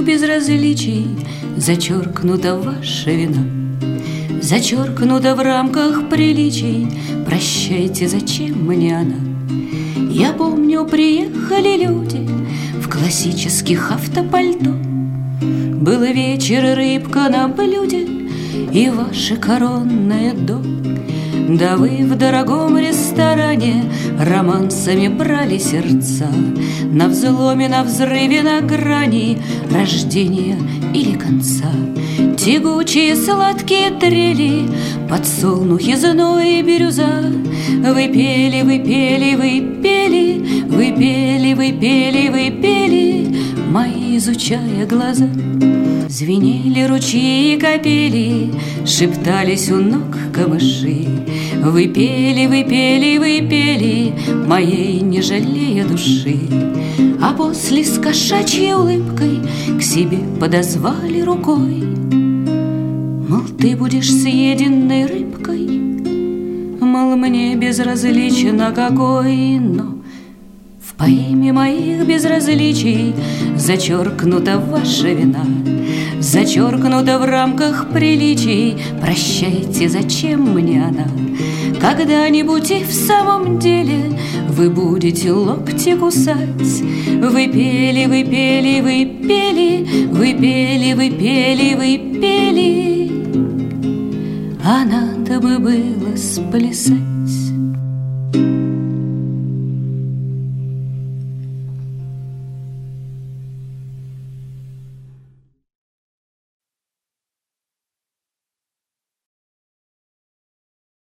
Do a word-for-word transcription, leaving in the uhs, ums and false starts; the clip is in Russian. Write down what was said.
безразличий зачеркнута ваша вина, зачеркнута в рамках приличий. Прощайте, зачем мне она? Я помню, приехали люди в классических автопальто. Был вечер, рыбка на блюде и ваше коронное до. Да вы в дорогом ресторане романсами брали сердца, на взломе, на взрыве, на грани рождения или конца. Тягучие сладкие трели, подсолнухи, зной и бирюза. Вы пели, вы пели, вы пели, вы пели, вы пели, вы пели, мои изучая глаза. Звенели ручьи и капели, шептались у ног камыши. Вы пели, вы пели, вы пели, моей не жалея души. А после с кошачьей улыбкой к себе подозвали рукой. Мол, ты будешь съеденной рыбкой, мол, мне безразлично какой. Но в поэме моих безразличий зачеркнута ваша вина, зачеркнута в рамках приличий. Прощайте, зачем мне она? Когда-нибудь и в самом деле вы будете локти кусать. Вы пели, вы пели, вы пели, вы пели, вы пели, вы пели, а надо бы было сплясать.